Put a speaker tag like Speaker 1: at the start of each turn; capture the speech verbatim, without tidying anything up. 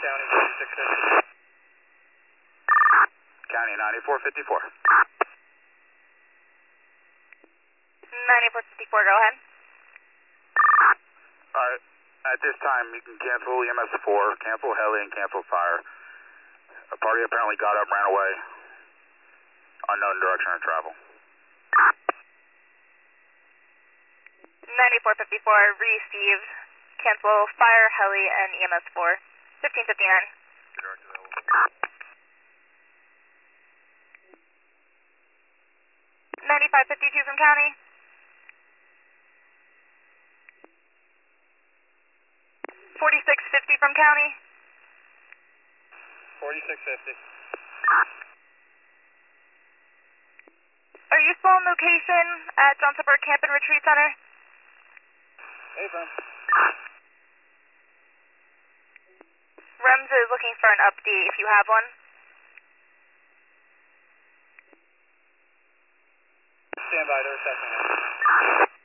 Speaker 1: County fifty-six fifty.
Speaker 2: County ninety-four fifty-four.
Speaker 3: ninety-four fifty-four, go ahead.
Speaker 2: Alright, at this time you can cancel E M S four, cancel heli, and cancel fire. A party apparently got up, ran away. Unknown direction of travel.
Speaker 3: ninety-four fifty-four, received. Cancel fire, heli, and E M S four. fifteen fifty-nine. ninety-five fifty-two from county. forty-six fifty from county.
Speaker 1: forty-six fifty.
Speaker 3: Are you still on location at Johnsonburg Camp and Retreat Center?
Speaker 1: Hey, bro.
Speaker 3: REMS is looking for an update if you have one.
Speaker 1: Stand by, they're assessing it.